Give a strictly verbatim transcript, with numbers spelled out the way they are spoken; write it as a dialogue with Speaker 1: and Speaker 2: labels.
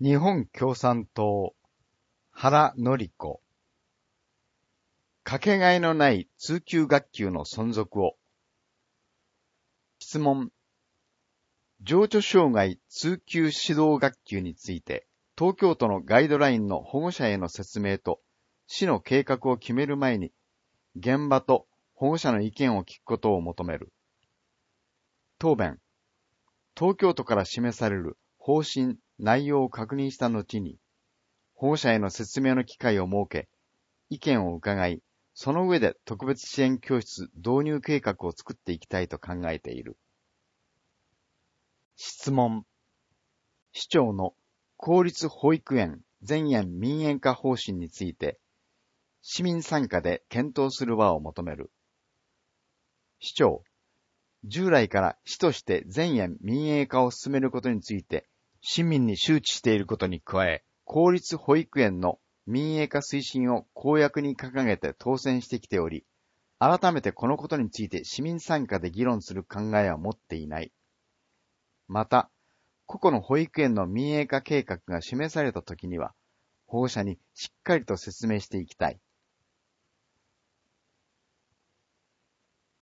Speaker 1: 日本共産党、原典子。かけがえのない通級学級の存続を。質問。情緒障害通級指導学級について、東京都のガイドラインの保護者への説明と、市の計画を決める前に、現場と保護者の意見を聞くことを求める。答弁。東京都から示される方針、内容を確認した後に、保護者への説明の機会を設け、意見を伺い、その上で特別支援教室導入計画を作っていきたいと考えている。質問。市長の公立保育園全園民営化方針について、市民参加で検討する場を求める。市長。従来から市として全園民営化を進めることについて、市民に周知していることに加え、公立保育園の民営化推進を公約に掲げて当選してきており、改めてこのことについて市民参加で議論する考えは持っていない。また、個々の保育園の民営化計画が示されたときには、保護者にしっかりと説明していきたい。